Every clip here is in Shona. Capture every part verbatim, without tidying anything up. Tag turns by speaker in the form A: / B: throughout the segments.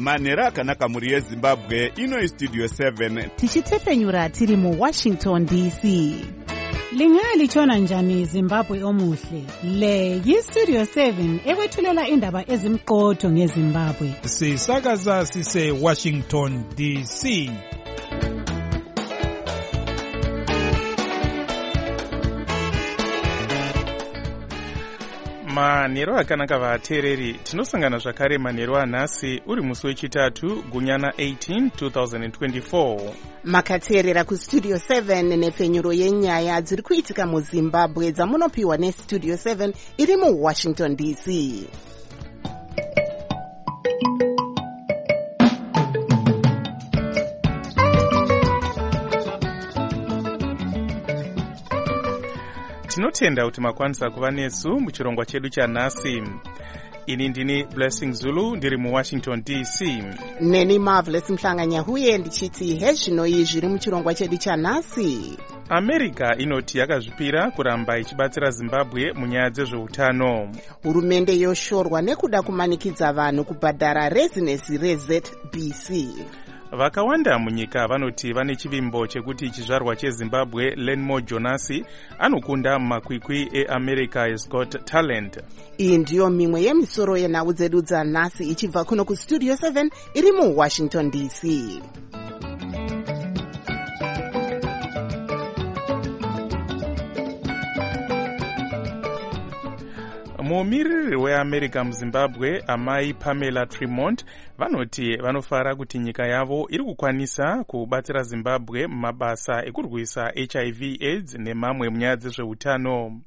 A: manhero akanaka mhuri yezimbabwe. Ino istudio seven
B: tichitefenyura tiri muwashington D C.
C: Lingalitshona njani Zimbabwe omuhle? Le yistudio seven ekwethulela indaba ezimqotho ngeZimbabwe.
D: Sisakaza sise Washington D C. Manhero akanaka vateereri, tinosangana zvakare manhero anhasi uri musi wechitatu gunyana eighteen twenty twenty-four.
B: Makateerera kustudio seven nefenyuro yenyaya dziri kuitika muZimbabwe dzamunopiwa nestudio seven iri muWashington D C.
D: Tinotenda kuti makwanisa kuva nesu muchirongwa chedu chanhasi. Ini ndini Blessing Zulu ndiri muWashington D C.
B: Neni Marvelous Mhlanganyahuye ndichiti hezvinoi zviri muchirongwa chedu chanhasi.
D: America inoti yakazvipira kuramba ichibatsira Zimbabwe munyaya dzezveutano.
B: Hurumende yoshorwa nekuda kumanikidza vanhu kubhadhara rezinesi reZ B C.
D: Vakawanda munyika vanoti vane chivimbo chekuti chizvarwa cheZimbabwe Lenmo Jonasi anokunda mumakwikwi eAmerica's Got Talent.
B: Iyi ndiyo mimwe yemisoro yenhau dzedu dzanhasi ichibva kuno kustudio seven iri muWashington D C.
D: Mumiriri weAmerica muZimbabwe, amai Pamela Tremont, vanoti vanofara kuti nyika yavo iri kukwanisa kubatsira Zimbabwe mumabasa ekurwisa H I V AIDS nemamwe munyaya dzezveutano.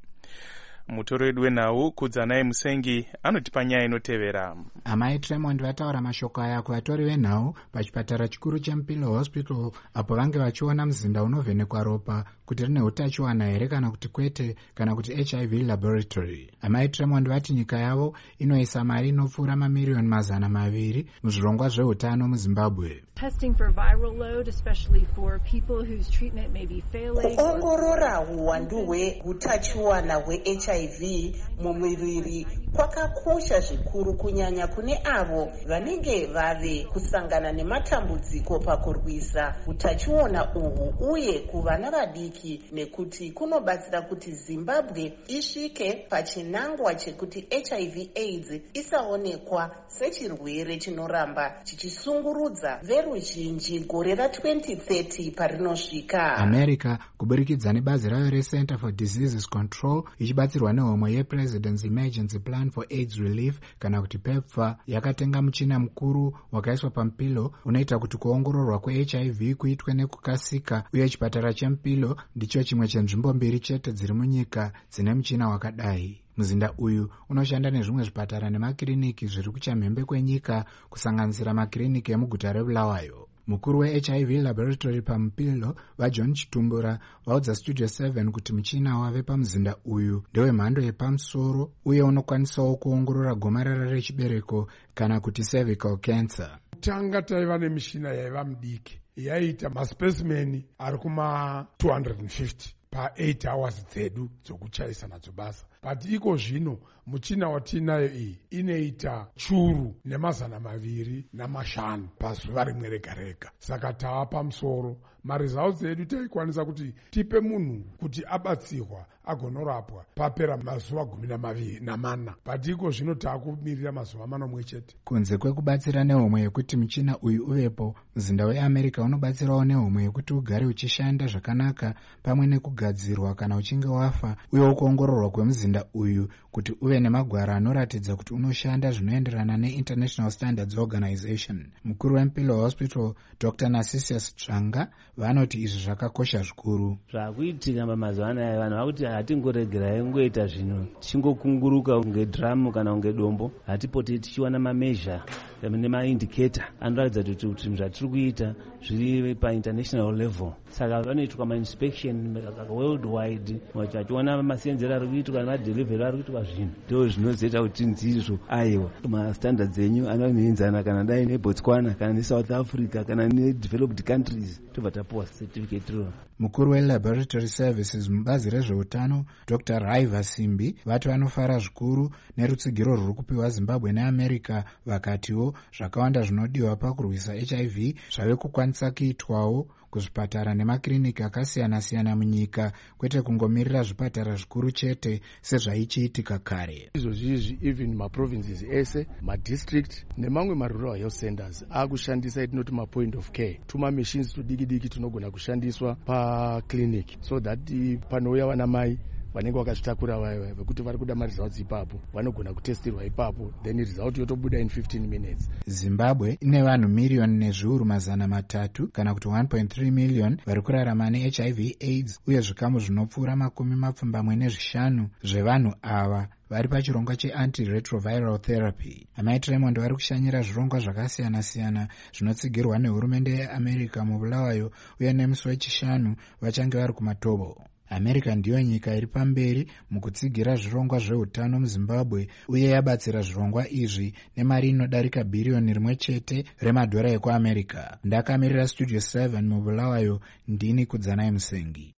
D: Mutoro wedu wenhau Kudzanai Musengi anotipa nyaya inotevera.
E: Amai Tremont vataura mashoko aya kuvatori venhau pachipatara chikuru cheMpilo Hospital apo vange vachiona muzinda unovhenekwa ropa kuti rine utachiwana here kana kuti kwete kana kuti H I V laboratory. Amai Tremont vati nyika yavo inoisa mari inopfuura mamiriyoni mazana maviri muzvirongwa zveutano muZimbabwe.
F: Testing for viral load, especially for people whose treatment may be failing.
B: Kuongorora huwandu hwehutachiwana hwe-H I V mumuviri kwakakosha zvikuru kunyanya kune avo vanenge vave kusangana nematambudziko pakurwisa hutachiona uhu uye kuvana vadiki, nekuti kunobatsira kuti Zimbabwe isvike pachinangwa chekuti H I V AIDS isaonekwa sechirwere chinoramba chichisungurudza veruzhinji gore ra-twenty thirty parinosvika.
E: America kuburikidza nebazi rayo reCenter for Diseases Control ichibatsirwa nehomwe yePresident's Emergency Plan for AIDS Relief kana kuti PEPFAR yakatenga muchina mukuru wakaiswa paMpilo unoita kuti kuongororwa kwe-H I V kuitwe nekukasika, uye chipatara cheMpilo ndicho chimwe chenzvimbo mbiri chete dziri munyika dzine muchina wakadai. Muzinda uyu unoshanda nezvimwe zvipatara nemakiriniki zviri kuchamhembe kwenyika kusanganisira makiriniki emuguta reBulawayo. Mukuru we-H I V laboratory paMpilo vaJohn Chitumbura vaudza Studio seven kuti muchina wave pamuzinda uyu ndewe mhando yepamusoro uye unokwanisawo kuongorora gomarara rechibereko kana kuti cervical cancer.
G: Tanga taiva nemishina yaiva mudiki yaita maspecimeni ari kuma two hundred fifty pa eight hours dzedu dzokuchaisa nadzo basa, but iko zvino muchina watinayo iyi inoita churu nemazana maviri namashanu pazuva rimwe rega rega. Saka tava pamusoro, maresults edu taikwanisa kuti tipe munhu kuti abatsirwa agonorapwa papera mazuva gumi namaviri namana, but iko zvino taakumirira mazuva manomwe chete.
E: Kunze kwekubatsira nehomwe yekuti muchina uyu uvepo, muzinda weAmerica unobatsirawo nehomwe yekuti ugare uchishanda zvakanaka pamwe nekugadzirwa kana uchinge wafa, uye kuongororwa kwemuzinda uyu kuti uve nemagwara anoratidza kuti unoshanda zvinoenderana neInternational Standards Organization. Mukuru weMpilo Hospital Doctor Narcissus Tsvanga vanoti izvi zvakakosha zvikuru.
H: Zvakuitika mazuva anaya vanhu vakuti hatingoregerai ngoita zvino tichingokunguruka kunge dramu kana kunge dombo, hatipoti tichiwana mamezha nemaindicator anoratidza kuti zvatiri kuita zviri painternational level. Saka vanoitwa mainspection worldwide vachiona masenzero ari kuitwa nemadelivery ari kuitwa zvinhu, ndo zvinozoita kuti nzizvo aiwa mastandards enyu anoenzana kana dai neBotswana kana neSouth Africa kana nedeveloped countries, tobva tapuwa certificate ro.
E: Mukuru weLaboratory Services mubazi rezveutano Doctor Raiva Simbi vati vanofara zvikuru nerutsigiro rwuri kupiwa Zimbabwe neAmerica, vakatiwo zvavo zvakawanda zvinodiwa pakurwisa H I V zvave kukwanisa kuitwawo kuzvipatara nemakiriniki akasiyana-siyana munyika, kwete kungomirira zvipatara zvikuru chete sezvaichiitika kare.
I: Izvozvi even maprovinces ese, madistrict nemamwe marural health centers akushandisa itinoti mapoint of care, tuma machines tudiki diki tunogona kushandiswa paclinic, so that panouya vana mai vanenge vakazvitakura vaya vekuti vari kuda maresults ipapo vanogona kutestirwa ipapo, then result yotobuda in fifteen minutes.
E: Zimbabwe ine vanhu miriyoni nezviuru mazana matatu kana kuti one point three million vari kurarama neH I V AIDS, uye zvikamu zvinopfuura makumi mapfumbamwe nezvishanu zvevanhu ava vari pachirongwa cheantiretroviral therapy. Amai Raymond vari kushanyira zvirongwa zvakasiyana-siyana zvinotsigirwa nehurumende yeAmerica mubulawayo, uye nemusi wechishanu vachange vari kumatobo. America ndiyo nyika iri pamberi mukutsigira zvirongwa zveutano muZimbabwe, uye yabatsira zvirongwa izvi nemari inodarika bhiriyoni rimwe chete remadhora ekuAmerica. Ndakamirira Studio seven mubulawayo, ndini Kudzanai Musengi.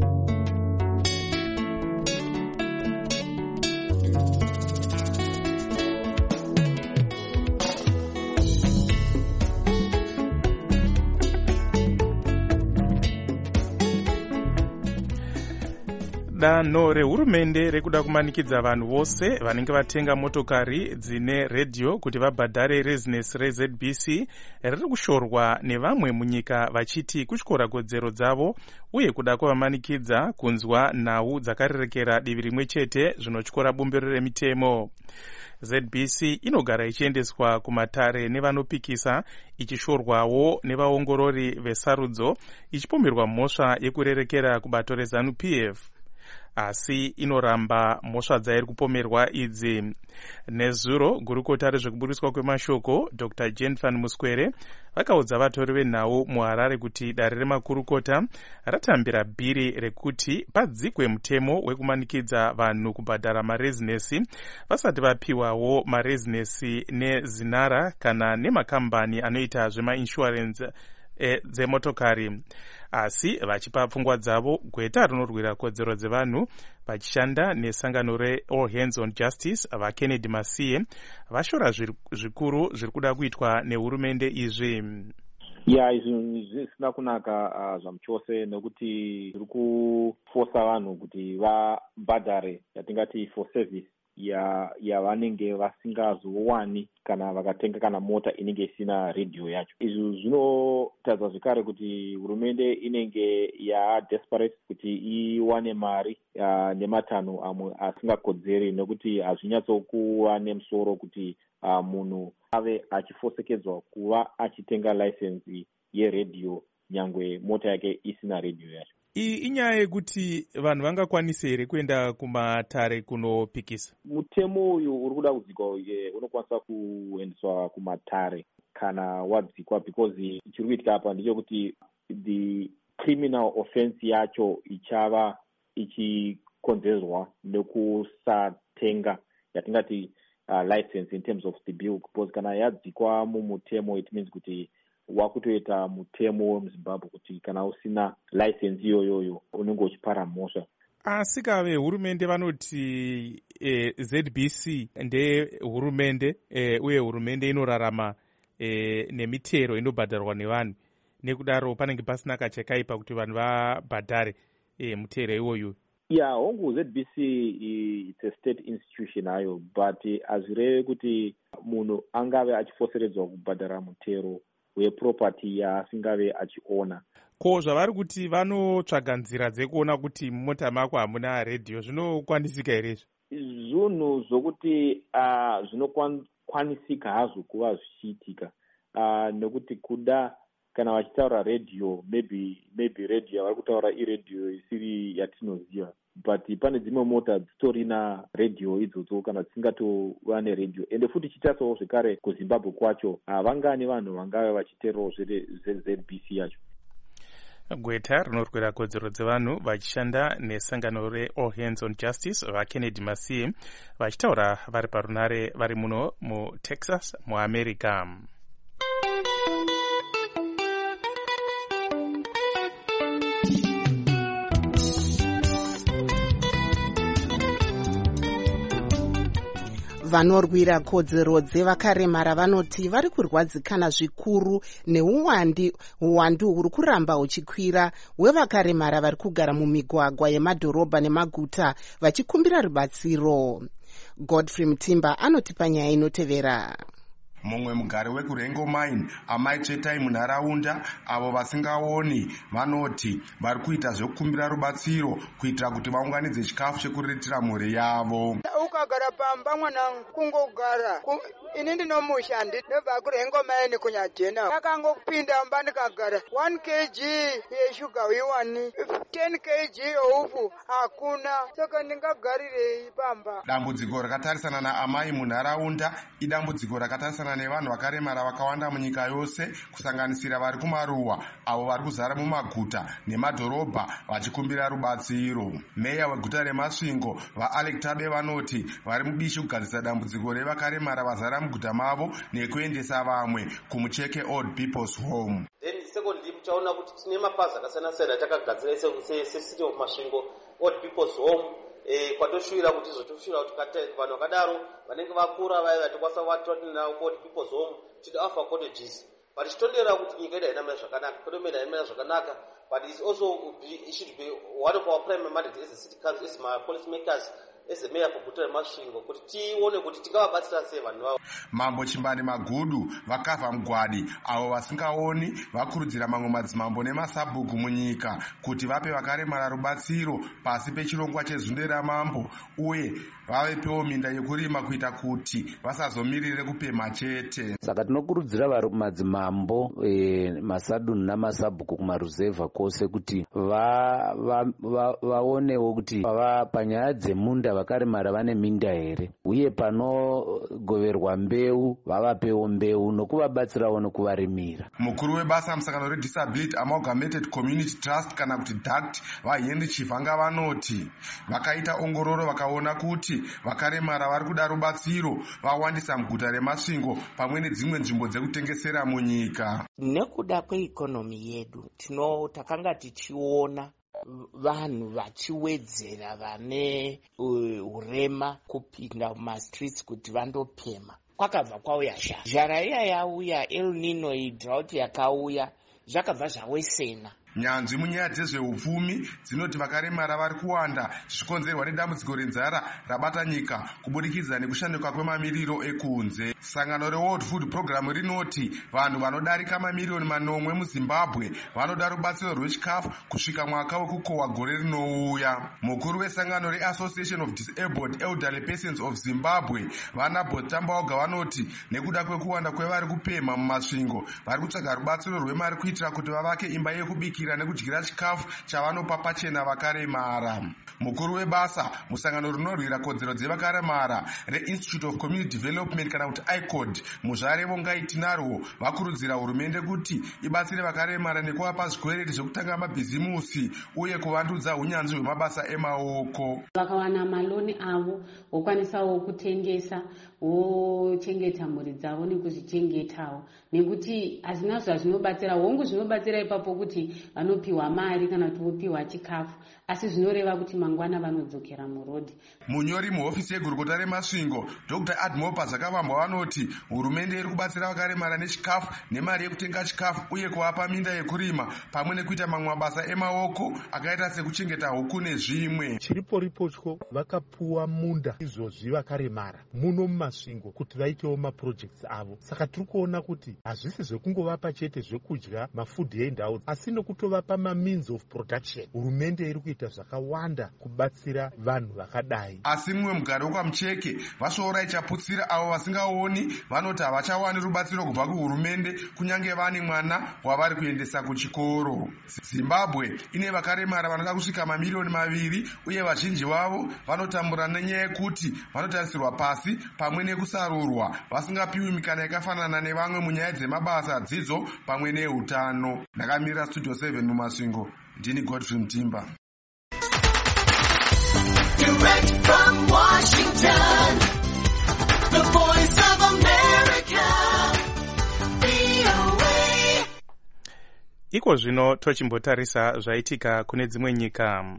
D: Danho rehurumende rekuda kumanikidza vanhu vose vanenge vatenga motokari dzine redhiyo kuti vabhadhare rezinesi reZ B C riri kushorwa nevamwe munyika vachiti kutyora kodzero dzavo, uye kuda kuvamanikidza kunzwa nhau dzakarerekera divi rimwe chete zvinotyora bumbiro remitemo. Z B C inogara ichiendeswa kumatare nevanopikisa, ichishorwawo nevaongorori vesarudzo, ichipomerwa mhosva yekurerekera kubato reZanu P F. Asi inoramba mhosva dzairi kupomerwa idzi. Nezuro gurukota rezvekuburiswa kwemashoko Doctor Jane Van Muskwere vakaudza vatori venhau muHarare kuti dare remakurukota ratambira bhiri rekuti padzikwe mutemo wekumanikidza vanhu kubhadhara marezinesi vasati vapiwawo marezinesi nezinara kana nemakambani anoita zvemainsurance e, dzemotokari. Asi vachipa pfungwa dzavo gweta rinorwira kodzero dzevanhu vachishanda nesangano reAll Hands on Justice vaKennedy Masiye vashora zvikuru zviri kuda kuitwa nehurumende izvi.
J: Ya izvi zvisina kunaka uh, zvamuchose, nekuti zviri kufosa vanhu kuti vabhadhare yatingati for service ya yavanenge vasingazowani kana vakatenga kana mota inenge isina redhiyo yacho. Izvi zvinotadza zvekare kuti hurumende inenge ya desperate kuti iwane mari uh, nematanho amwe asingakodzeri, nekuti hazvinyatsokuva nemusoro kuti uh, munhu ave achifosekedzwa kuva achitenga license yeredhiyo nyangwe mota yake isina redhiyo yacho.
D: Iyi inyaya yekuti vanhu vangakwanise here kuenda kumatare kunopikisa.
J: Mutemo uyu uri kuda kudzikwa uye unokwanisa kuendeswa kumatare kana wadzikwa, because chiri kuitika apa ndechekuti the criminal offense yacho ichava ichikonzerwa nekusatenga yatingati uh, license in terms of the bill, because kana yadzikwa mumutemo it means kuti wakutoita mutemo wemuZimbabwe kuti kana usina license iyoyoyo unenge uchipara mhosva.
D: Asi kave hurumende vanoti eh, Z B C ndehurumende eh, uye hurumende inorarama eh, nemitero inobhadharwa nevanhu, nekudaro panenge pasina kachekaipa kuti vanhu vabhadhare eh, mutero iwoyo.
J: Yeah, hongu Z B C it's a state institution hayo, but azvireve kuti munhu angave achifoseredzwa kubhadhara mutero weproperty yaasingave achiona.
D: Ko zvavari kuti vanotsvaga nzira dzekuona kuti mumota mako hamuna redhiyo, zvinokwanisika here?
J: Zvinhu zvokuti uh, zvinokwanisika hazvo kuva zvichiitika uh, nekuti kuda kana vachitaura redhiyo, maybe maybe redhiyo yavari kutaura iredhiyo isiri yatinoziva, but pane dzimwe mota dzitorina redhiyo idzodzo kana dzisingatova neredhiyo. Ende futi chitasawo zvekare kuZimbabwe kwacho havangani vanhu vangave vachiteerawo zveZ B C yacho.
D: Gweta rinorwira kodzero dzevanhu vachishanda nesangano reAll Hands on Justice vaKennedy Masiye vachitaura vari parunare vari muno muTexas muAmerica.
B: vanorwira kodzero dzevakaremara vanoti vari kurwadzikana zvikuru neuwandi uwandu huri kuramba huchikwira hwevakaremara vari kugara mumigwagwa yemadhorobha nemaguta vachikumbira rubatsiro. Godfrey Mutimba anotipa nyaya inotevera.
K: Mumwe mugari wekurengo mine amai chetai munharaunda avo vasingaoni vanoti vari kuita zvekukumbira rubatsiro kuitira kuti vaunganidze chikafu chekuriritira mhuri yavo.
L: Ukagara pamba mwanangu kungogara ini ndinomushandi ndobva kurengo mine kunyajena akangopinda mba ndikagara one kilogram yeshuga wiwani ten kilogram youpu hakuna saka ndingagarirei pamba.
K: Dambudziko rakatarisana naamai munharaunda idambudziko rakatarisana nevanhu vakaremara vakawanda munyika yose kusanganisira vari kumaruwa avo vari kuzara mumaguta nemadhorobha vachikumbira rubatsiro. Meya weguta remasvingo vaAlec Tabe vanoti vari mubishi kugadzisa dambudziko revakaremara vazara muguta mavo nekuendesa vamwe kumucheke Old People's Home.
M: Then secondly muchaona kuti tine mapazi akasiyana-siyana takagadzira seCity of Masvingo Old People's Home. Eh kwatoshuvira kuti zotoshuvira kuti vanhu vakadaro vanenge vakura vaya vatikwanisa vatinavo Old People's Home tidi alpha cottages but chitondera kuti nyika ida inamira zvakanaka economy inamira zvakanaka but it's also be, it should be one of our primary mandate as a city council as my policy makers as a mayor kuguta remasvingo kuti tione kuti tingavabatsira sei vanhu vavo.
K: Mambo Chimbani Magudu vakavha mugwadi avo vasingaoni vakurudzira mamwe madzimambo nemasabhuku munyika kuti vape vakaremara rubatsiro pasi pechirongwa chezunde ramambo uye vavepewo minda yekurima kuita kuti vasazomirire kupemha chete.
H: Saka tinokurudzira madzimambo e, masaduni namasabhuku kumaruzevha kwose kuti vaonewo va, va, kuti va, panyaya dzemunda vakaremara vane minda here uye panogoverwa mbeu vavapewo mbeu nokuvabatsirawo nokuvarimira.
K: Mukuru webasa musangano redisability amalgamated community trust kana kuti D A C T vaHenry Chivanga vanoti vakaita ongororo vakaona kuti vakaremara vari kuda rubatsiro vawandisa muguta remasvingo pamwe nedzimwe nzvimbo dzekutengesera munyika.
N: Nekuda kweikonomi yedu tino takanga tichiona vanhu vachiwedzera vane urema kupinda mumastreets kuti vandopema kwakabva kwauya zhara zhara iya yauya El Nino idrought yakauya zvakabva zvawesena.
K: Nyanzvi munyaya dzezveupfumi dzinoti vakaremara vari kuwanda zvichikonzerwa nedambudziko renzara rabata nyika kubudikidza nekushanduka kwemamiriro ekunze. Sangano reWorld Food Program rinoti vanhu vanodarika mamiliyoni manomwe muZimbabwe vanoda rubatsiro rwechikafu kusvika mwaka wekukohwa gore rinouya. Mukuru wesangano reAssociation of Disabled Elderly Persons of Zimbabwe VanaBoth Tambaoga vanoti nekuda kwekuwanda kwevari kupemha mumasvingo vari kutsvaga rubatsiro rwemari kuitira kuti vavake imba yekubikira nekudyira chikafu chavanopa pachena vakaremara. Mukuru webasa musangano rinorwira kodzero dzevakaremara reInstitute of Community Development kana kuti I C O D muzvare Vongaitinarwo vakurudzira hurumende kuti ibatsire vakaremara nekuvapa zvikwereti zvekutanga mabhizimusi uye kuvandudza unyanzvi hwemabasa emaoko.
O: Vakawana maloni avo vokwanisawo kutengesa vochengeta mhuri dzavo nekuzvichengetawo nekuti hazvina zvazvinobatsira hongu zvinobatsira ipapo kuti vanopiwa mari kana kuti vopiwa chikafu asi zvinoreva kuti mangwana vanodzokera murodhi.
K: Munyori muhofisi yegurukota remasvingo Doctor Admopa Zvakavambwa vanoti hurumende iri kubatsira vakaremara nechikafu nemari yekutenga chikafu uye kuvapa minda yekurima pamwe nekuita mamwe mabasa emaoko akaita sekuchengeta huku nezvimwe.
P: Chiripo ripotyo vakapuwa munda izvozvi vakaremara muno mumasvingo kuti vaitewo maprojects avo. Saka tiri kuona kuti hazvisi zvekungovapa chete zvekudya mafood handout asi nokutovapa mameans of production. Hurumende iri kuita zvakawanda kubatsira vanhu vakadai.
K: Asi mumwe mugari wekwaMucheke vasvoora ichaputsira avo vasingaoni vanoti havachawani rubatsiro kubva kuhurumende kunyange vane mwana wavari kuendesa kuchikoro. Zimbabwe ine vakaremara vanoda kusvika mamiliyoni maviri uye vazhinji vavo vanotambura nenyaya yekuti vanotarisirwa pasi pamwe nekusarurwa vasingapiwi mikana yakafanana nevamwe munyaya dzemabasa, dzidzo pamwe neutano. Ndakamirira Studio seven mumasvingo, ndini Godfrey Mutimba.
Q: Direct from Washington, the voice of America, V O A.
D: Iko zvino tochimbotarisa zvaitika kune dzimwe nyika.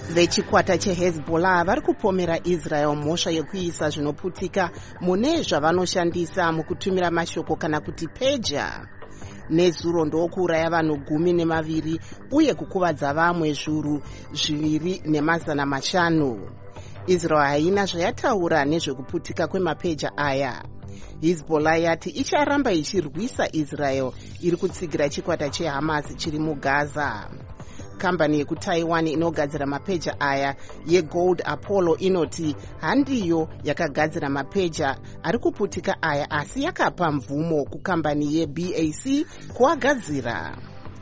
B: Vechikwata cheHezbollah vari kupomera Israel mhosva yekuisa zvinoputika mune zvavanoshandisa mukutumira mashoko kana kuti peja. Nezuro ndokuuraya vanhu gumi nemaviri uye kukuvadza vamwe zviuru zviviri nemazana mashanu. Israel haina zvayataura nezvekuputika kwemapeja aya. Hezbollah yati icharamba ichirwisa Israel iri kutsigira chikwata cheHamas chiri muGaza. Kambani yekutaiwan inogadzira mapeja aya yeGold Apollo inoti handiyo yakagadzira mapeja ari kuputika aya asi yakapa mvumo kukambani yeB A C kuagadzira.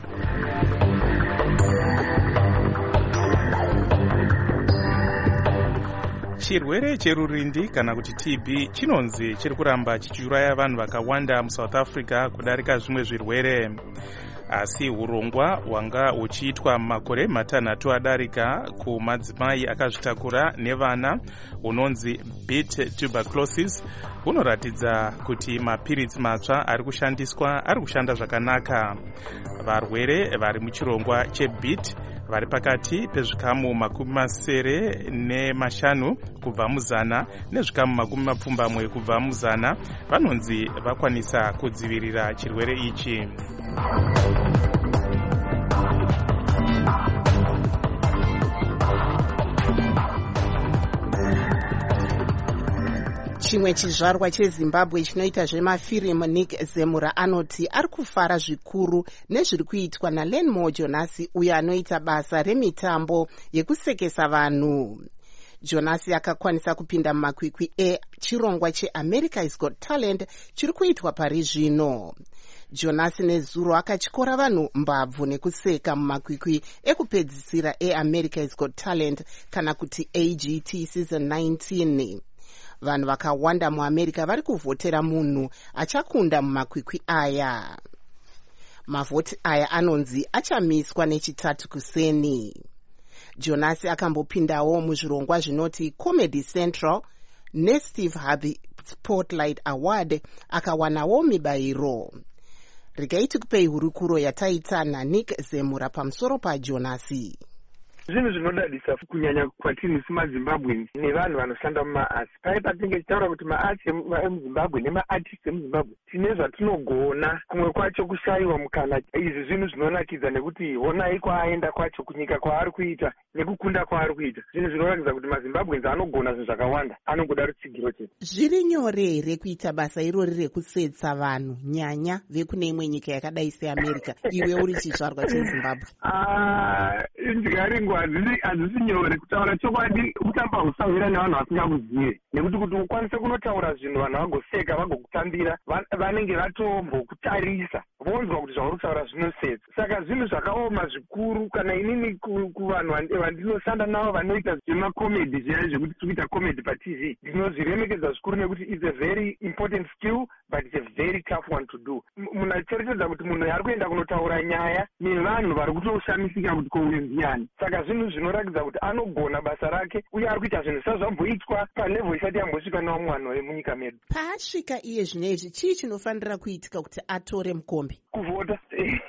D: Chirwere cherurindi kana kuti T B chinonzi chiri kuramba chichiuraya vanhu vakawanda muSouth Africa kudarika zvimwe zvirwere. Asi urongwa hwanga huchiitwa makore matanhatu adarika kumadzimai akazvitakura nevana hunonzi beat tuberculosis hunoratidza kuti mapiritsi matsva ari kushandiswa ari kushanda zvakanaka. Varwere vari muchirongwa chebeat vari pakati pezvikamu makumi masere nemashanu kubva muzana nezvikamu makumi mapfumbamwe kubva muzana vanonzi vakwanisa kudzivirira chirwere ichi.
B: Chimwe chizvarwa cheZimbabwe chinoita zvemafirimu Nick Zemura anoti ari kufara zvikuru nezviri kuitwa naLenmore Jonas uyo anoita basa remitambo yekusekesa vanhu. Jonas akakwanisa kupinda mumakwikwi echirongwa cheAmerica's Got Talent chiri kuitwa pari zvino. Jonas nezuro akatyora vanhu mbabvu nekuseka mumakwikwi ekupedzisira eAmerica's Got Talent kana kuti A G T season nineteen. Vanhu vakawanda muAmerica vari kuvhotera munhu achakunda mumakwikwi aya. Mavhoti aya anonzi achamiswa nechitatu kuseni. Jonas akambopindawo muzvirongwa zvinoti Comedy Central neSteve Harvey Spotlight Award akawanawo mibayiro. Regai tikupei hurukuro yataita naNick Zemura pamusoro paJonas.
R: Zvinhu zvinodadisa kunyanya kwatini semaZimbabweans nevanhu vanoshanda mumaarts. Pai patinenge tichitaura kuti maarts emuZimbabwe nemaartists emuZimbabwe tine zvatinogona, kumwe kwacho kushayiwa mukana. Izvi zvinhu zvinonakidza nekuti honai kwaaenda kwacho, kunyika kwaari kuita nekukunda kwaari kuita. Zvinhu zvinoratidza kuti maZimbabweans anogona zvinhu zvakawanda, anongoda rutsigiro chete.
B: Zviri nyore here kuita basa irori rekusetsa vanhu nyanya vekune imwe nyika yakadai seAmerica iwe uri chizvarwa cheZimbabwe?
R: Ah, ndikaringwa hazvisi nyore. Kutaura chokwadi kutamba usawira nevanhu vasingakuzive, nekuti kuti ukwanise kunotaura zvinhu vanhu vagoseka vagokutambira vanenge vatombokutarisa vonzwa kuti zvauri kutaura zvinosetsa. Saka zvinhu zvakaoma zvikuru. Kana inini kuvanhu vandinoshanda navo vanoita zvemakomedi zviya zvekuti tikuita komedi paT V ndinozviremekedza zvikuru nekuti it's a very important skill but it's a very tough one to do. Munhu achicherechedza kuti munhu ari kuenda kunotaura nyaya nevanhu vari kutoshamisika kuti kouye ndiani. Saka zvinhu zvinoratidza kuti anogona basa rake uye ari kuita zvinhu zvisati zvamboitwa palevhel isati yambosvika nawo vanhu munyika medu.
B: Paasvika iye zvinezvi chii chinofanira kuitika kuti atore mukombe?
R: Kuvhota.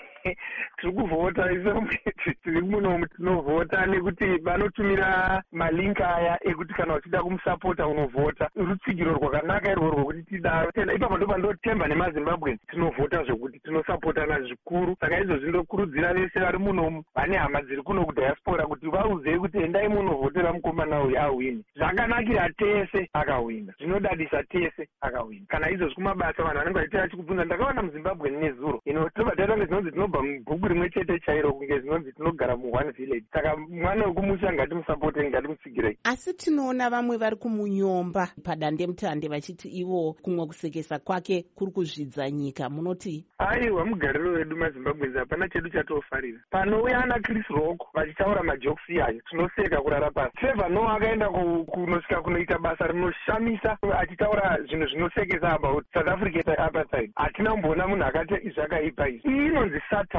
R: Tiri kuvhota iso tiri muno tinovhota nekuti vanotumira malinki aya ekuti kana uchida kumusapota unovhota. Rutsigiro rwakanaka irwo rwokuti tidaro. Tena ipapo ndo pandotemba nemaZimbabwe tinovhota zvokuti tinosapotana zvikuru. Saka izvozvi ndokurudzira vese vari munomu vane hama dziri kuno kudiaspora kuti vauzei kuti endai munovhotera mukomana uyu ahwini. Zvakanakira tese akahwina, zvinodadisa tese akahwina. Kana izvozvi kumabasa vanhu vanenge vachita vachikubvunza ndakaona muZimbabwe nezuro ino tobva taita kunge zvinonzi tinobva mubhuku rimwe chete chairo kunge zvinonzi tinogara muone village. Saka mwana wekumusha ngatimusapotei, ngatimutsigirei.
B: Asi tinoona vamwe vari kumunyomba padandemutande vachiti ivo kumwe kusekesa kwake kuri kuzvidza nyika. Munoti?
R: Aiwa, mugariro wedu maZimbabweans hapana chedu chatofarira. Panouya ana Chris Rock vachitaura majokisi ayo tinoseka kurara pasi. Trevor Noah akaenda kunosvika kunoita basa rinoshamisa achitaura zvinhu zvinosekesa about South Africa apartheid. Hatina kumboona munhu akati zvakaipa izvi. Iyi inonzi satire.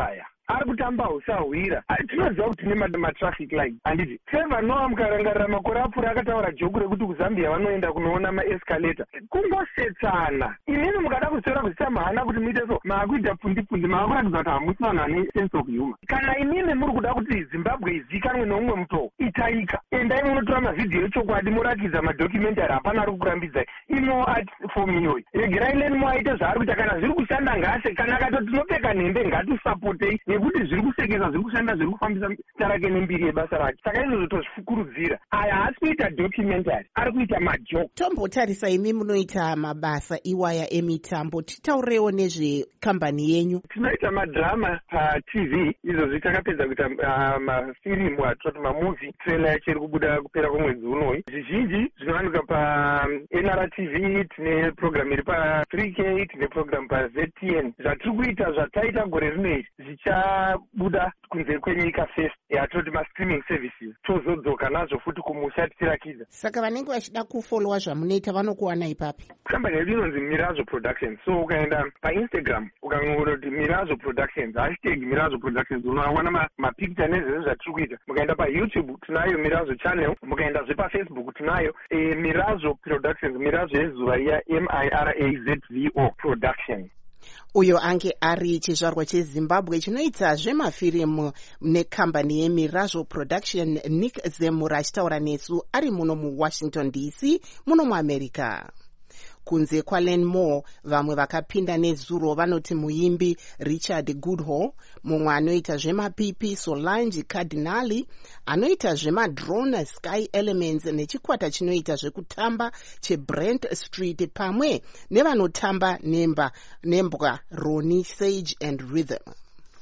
R: ari kutamba usahwira. Tinoziva kuti tine matraffic light handiti. Trevor Noah mukarangarira makore apfuura akataura joku rekuti kuzambia vanoenda kunoona maescalator. Kungosetsana. Inini mukada kusora kusisa mahana kuti muite so maakuita pfundi-pfundi maakuratidza kuti hamusi vanhu vane sense of humor. Kana inini muri kuda kuti Zimbabwe izikanwe neumwe mutoo itaika, endai munotora mavhidhiyo echokwadi muratidza madocumentary hapana ari kukurambidzai. Imo at for me regerai Len Moore aite zvaari kuita. Kana zviri kushanda ngase, kana akatoti tinopfeka nhembe ngatisapotei nekuti zviri kusekesa, zviri kushanda, zviri kufambisa tarake nembiri yebasa rake. Saka izvozvo tozvikurudzira. Aya haasi kuita documentary, ari kuita majoke.
B: Tombotarisa imi munoita mabasa iwaya emitambo, titaurewo nezvekambani yenyu.
R: Tinoita madrama paT V, izvozvi takapedza kuita uh, mafirimu atinoti mamuvi. Trailer yacho iri kubuda kupera kwemwedzi unoyi. Zvizhinji zvinowanika paN R T V, tine program iri pa three K, tine program pa Z T N. Zvatiri kuita zvataita gore rino zvichabuda kunze kwenyika first, yatinoti ma-streaming services. Tozodzoka nazvo futi kumusha tichirakidza.
B: Saka vanenge vachida kufolowa zvamunoita vanokuwana ipapi?
R: Kambani yedu inonzi Mirazo Productions. So ukaenda paInstagram ukangora kuti Mirazo Productions, hashtag Mirazo Productions, unowana mapicture nezvese zvatiri kuita. Mukaenda paYouTube tinayo Mirazo channel, mukaendazve paFacebook tinayo e, Mirazo Productions, Mirazo yezuva iya M I R A Z V O Productions.
B: Uyo ange ari chizvarwa cheZimbabwe chinoita zvemafirimu nekambani yeMirazo Production, Nick Zemura achitaura nesu ari muno muWashington D C muno muAmerica. Kunze kwaLen Moore, vamwe vakapinda nezuro vanoti muimbi Richard Goodhall, mumwe anoita zvemapipi Solange Cardinali, anoita zvemadrone Sky Elements nechikwata chinoita zvekutamba cheBrent Street, pamwe nevanotamba nemba nembwa Ronnie Sage and Rhythm.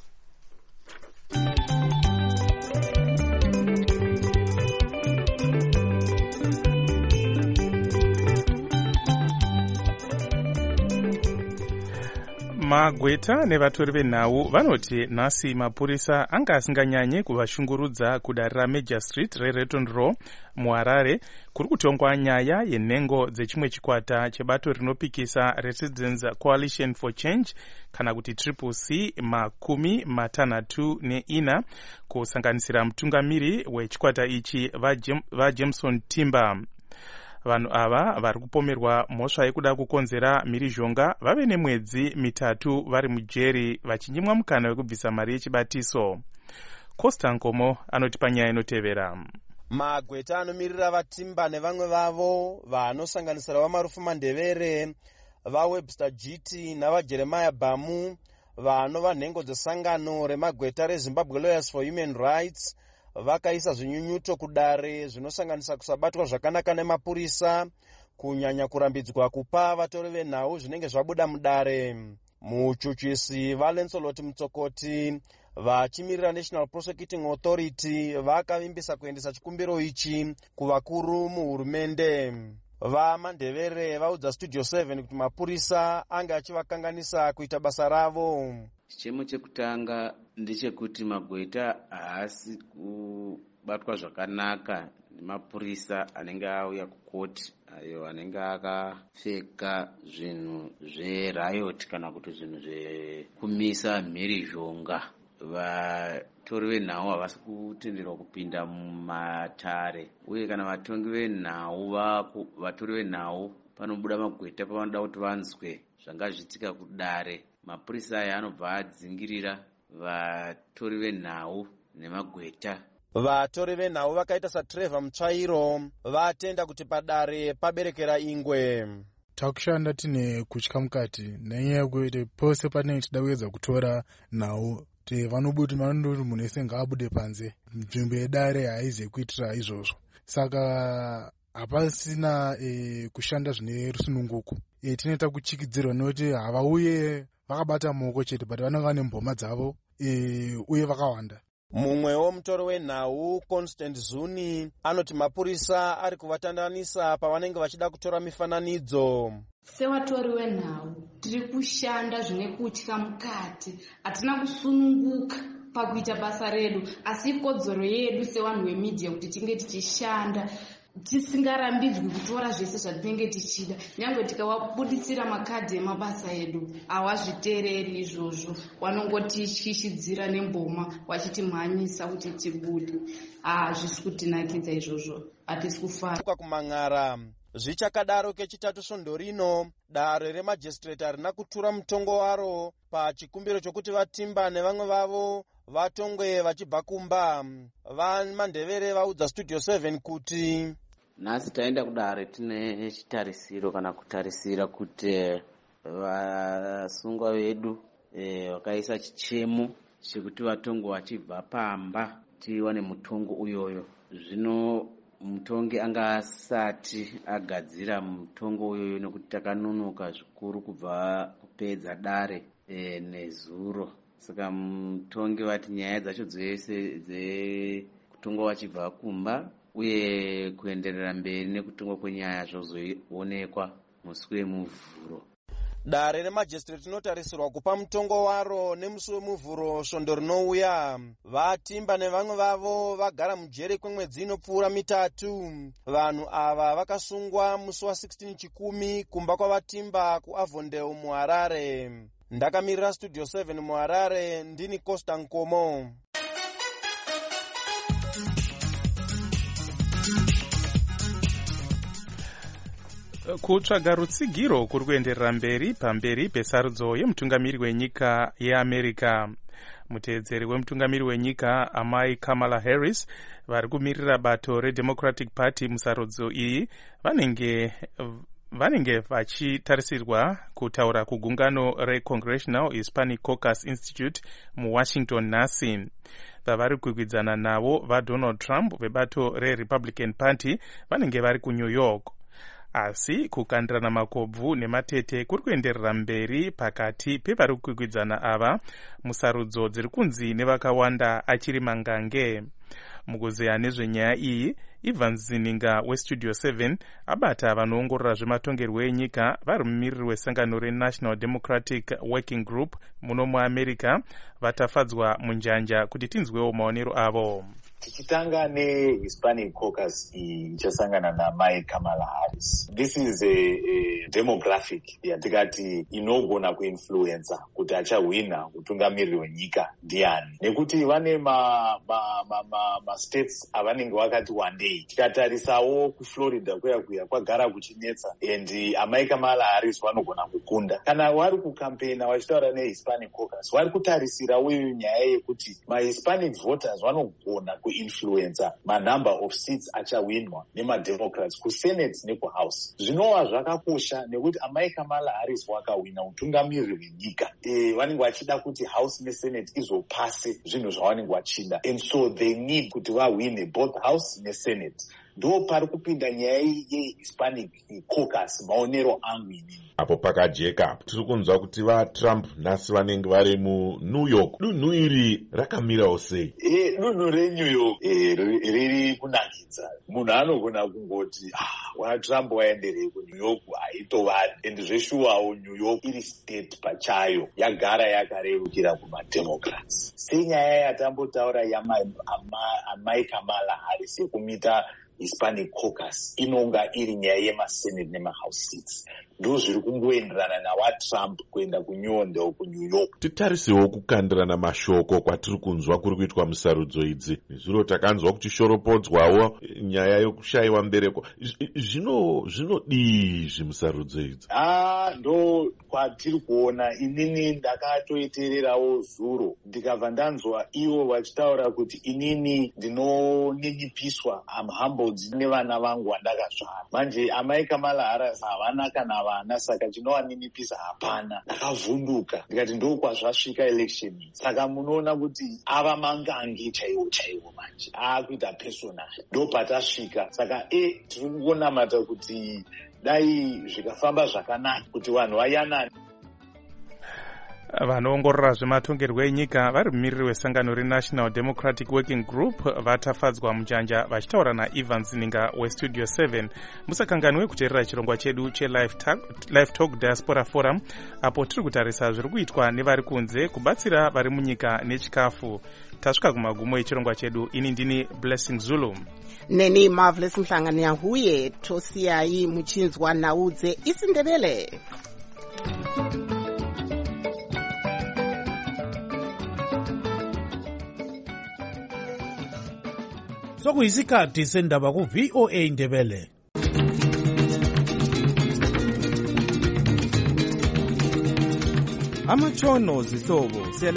D: Magweta nevatori venhau vanoti nhasi mapurisa anga asinganyanye kuvashungurudza kudarira Major Street reReton Row muHarare kuri kutongwa nyaya yenhengo dzechimwe chikwata chebato rinopikisa Residents Coalition for Change kana kuti Triple C makumi matanhatu neina kusanganisira mutungamiri wechikwata ichi vaJameson Timber. Vanhu ava vari kupomerwa mhosva yekuda kukonzera mhirizhonga vave nemwedzi mitatu vari mujeri vachinyimwa mukana wekubvisa mari yechibatiso. Costa Nkomo anoti panyaya inotevera.
S: Magweta anomirira vaTimber nevamwe vavo vanosanganisira vamarufu Mandevere, vaWebster G T navaJeremiah Bamu vanova nhengo dzesangano remagweta reZimbabwe Lawyers for Human Rights vakaisa zvinyunyuto kudare zvinosanganisa kusabatwa zvakanaka nemapurisa, kunyanya kurambidzwa kupa vatori venhau zvinenge zvabuda mudare. Muchuchisi vaLensolot Mutsokoti vachimirira National Prosecuting Authority vakavimbisa kuendesa chikumbiro ichi kuvakuru muhurumende. VaMandevere vaudza Studio seven kuti mapurisa anga achivakanganisa kuita basa ravo.
T: Chichemo chekutanga ndechekuti magweta haasi kubatwa zvakanaka nemapurisa anenge auya kukoti, ayo anenge akapfeka zvinhu zveriot kana kuti zvinhu zvekumisa mhirizhonga. Vatori venhau havasi kutenderwa kupinda mumatare, uye kana vatongi venhau vatori venhau panobuda magweta pavanoda kuti vanzwe zvangazviitika kudare, mapurisa aya anobva adzingirira vatori venhau nemagweta.
S: Vatori venhau vakaita saTrevor Mutsvairo vatenda kuti padare paberekera ingwe.
U: Takushanda tine kutya mukati nenyaya yekuti pose patinenge tichida kuedza kutora nhau vanobuti vanondoti munhu ese ngaabude panze, nzvimbo yedare haizi kuitira izvozvo. Saka hapasina e, kushanda zvine rusununguko. E, tinoita kuchikidzirwa nekuti havauye vakabata maoko chete, but vanenge vane mboma dzavo e, uye vakawanda.
S: Mumwewo mutori wenhau Constant Zuni anoti mapurisa ari kuvatandanisa pavanenge vachida kutora mifananidzo.
V: Sevatori wenhau tiri kushanda zvine kutya mukati, hatina kusununguka pakuita basa redu, asi ikodzero yedu sevanhu vemedia kuti tinge tichishanda tisingarambidzwi kutora zvese zvatinenge tichida. Nyange tikawabuditsira makadhi emabasa edu hawazviteereri izvozvo, wanongotityishidzira nemboma wachitimhanyisa kuti tibude. Hazvisi kutinakidza izvozvo, hatisi kufara.
S: Kumang'ara zvichakadaro kechitatu svondo rino, dare remajistrate harina kutura mutongo waro pachikumbiro chokuti vatimba nevamwe vavo vatongwe vachibva kumba. VaMandevere vaudza Studio seven kuti
T: nhasi taenda kudare tine chitarisiro kana kutarisira kuti vasungwa vedu vakaisa e, chichemo chekuti vatongwe vachibva pamba tiwane mutongo uyoyo. Zvino mutongi anga asati agadzira mutongo uyoyo nekuti takanonoka zvikuru kubva kupedza dare e, nezuro. Saka mutongi vati nyaya dzacho dzese dzekutongwa vachibva kumba uye kuenderera mberi nekutongwa kwenyaya zvozoonekwa musi wemuvhuro.
S: Dare remajistrate rinotarisirwa kupa mutongo waro nemusi wemuvhuro svondo rinouya. Vatimba nevamwe vavo vagara mujere kwemwedzi inopfuura mitatu. Vanhu ava vakasungwa musi wa16 chikumi kumba kwavatimba kuAvondale muHarare. Ndakamirira Studio seven muHarare, ndini Costa Nkomo.
D: Kutsvaga rutsigiro kuri kuenderera mberi pamberi pesarudzo yemutungamiri wenyika yeAmerica. Muteedzeri wemutungamiri wenyika amai Kamala Harris vari kumirira bato reDemocratic Party musarudzo iyi vanenge vanenge vachitarisirwa kutaura kugungano reCongressional Hispanic Caucus Institute muWashington nhasi. Vavari kukwikwidzana navo vaDonald Trump vebato reRepublican Party vanenge vari kuNew York. Asi kukandirana makobvu nematete kuri kuenderera mberi pakati pevari kukwikwidzana ava musarudzo dziri kunzi nevakawanda achiri mangange. Mukuzeya nezvenyaya iyi, Ivan Zininga weStudio seven abata vanoongorora zvematongerwo enyika vari mumiriri wesangano reNational Democratic Working Group muno muAmerica vatafadzwa munjanja kuti tinzwewo maonero avo.
A: Tichitanga neHispanic Caucus ichasangana namai Kamala Harris. This is a, a demographic yatikati inogona kuinfluenza kuti achawina utungamiriri wenyika ndiani. Nekuti vane ma, ma, ma, ma, ma states avanenge vakati wandei. Tikatarisawo kuFlorida kuya kuya kwagara kuchinetsa and amai Kamala Harris vanogona kukunda. Kana vari kukampena vachitaura neHispanic Caucus, vari kutarisira uyu nyaya yekuti maHispanic voters vanogona kuinfluenza ma number of seats achawinwa nemademocrats kusenate nekuhouse. Zvinova zvakakosha nekuti amai Kamala Harris wakawina utungamiriri wenyika. E, vanenge vachida kuti house nesenate izopase zvinhu zvavanenge vachida, and so they need kuti vawine both house nesenate. Ndo pari kupinda nyaya yeHispanic Caucus maonero angu inini.
C: Apo pakajeka tiri kunzwa kuti vaTrump nhasi vanenge vari muNew York. Dunhu iri rakamirawo sei?
A: E, dunhu reNew York e, riri kunakidza. Munhu anogona kungoti ah, vaTrump vaenderei kuNew York haitovari, and zveshuwawo New York iri state pachayo yagara yakarerukira kumademocrats. Senyaya yatambotaura yamai Kamala Harris yekumita Hispanic Caucus inonga iri nyaya yemasenate nemahouse seats. Ndo zviri kungoenderana nawaTrump kuenda kunyonda kuNew York.
C: Titarisewo kukandirana mashoko kwatiri kunzwa kuri kuitwa musarudzo idzi. Zviro takanzwa kuchishoropodzwawo nyaya yokushayiwa mbereko. Zvino zvinodii zvimusarudzo idzi?
A: Ah, ndo kwatiri kuona. Inini ndakatoitererawo zuro ndikabva ndanzwa ivo vachitaura kuti inini ndinoninipiswa, am humbled nevana vangu vandakazvara. Manje amai Kamala Harris havana kana vana, saka chinovaninipisa hapana. Ndakavhunduka ndikati ndo kwazvasvika election. Saka munoona kuti ava mangangi chaiwo chaiwo manje aakuita personal. Ndo patasvika. Saka e tiri kungonamata kuti dai zvikafamba zvakanaka kuti vanhu vayanane.
D: vanoongorora zvematongerwo enyika vari mumiriri wesangano renational democratic working group vatafadzwa munjanja vachitaura naevans ninga westudio seven. musakanganwe kuteerera chirongwa chedu chelive talk diaspora forum apo tiri kutarisa zviri kuitwa nevari kunze kubatsira vari munyika nechikafu. tasvika kumagumo echirongwa chedu. ini ndini blessing zulu
B: neni marvelous mhlangani yahuye. tosiyai muchinzwa nhau dzeisindebele.
F: sokuyisikhathi sendaba ku-V O A Ndebele.
G: amatshono zihlobo